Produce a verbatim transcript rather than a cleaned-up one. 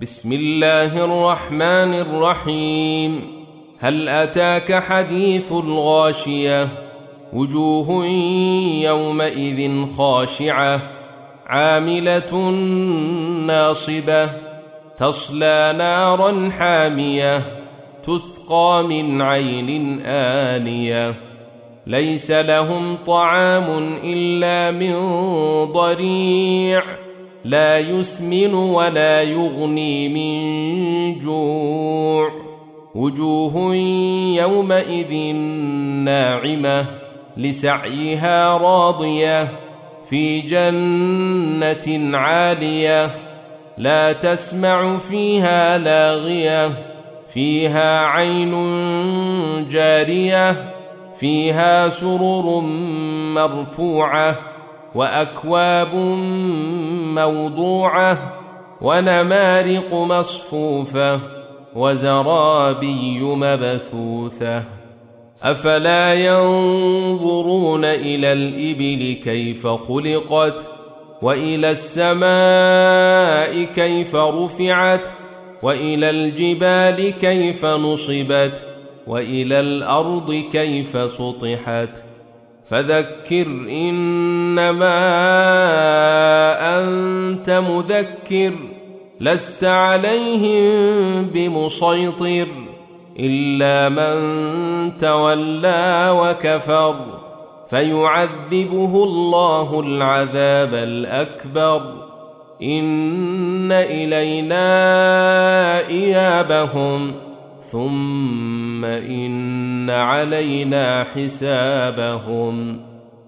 بسم الله الرحمن الرحيم. هل أتاك حديث الغاشية؟ وجوه يومئذ خاشعة عاملة ناصبة تصلى نارا حامية تسقى من عين آنية ليس لهم طعام إلا من ضريع لا يسمن ولا يغني من جوع وجوه يومئذ ناعمة لسعيها راضية في جنة عالية لا تسمع فيها لاغية فيها عين جارية فيها سرر مرفوعة وأكواب موضوعة ونمارق مصفوفة وزرابي مبثوثة أفلا ينظرون إلى الإبل كيف خلقت وإلى السماء كيف رفعت وإلى الجبال كيف نصبت وإلى الأرض كيف سطحت فذكر إنما أنت مذكر لست عليهم بمسيطر إلا من تولى وكفر فيعذبه الله العذاب الأكبر إن إلينا إيابهم ثم إن علينا حسابهم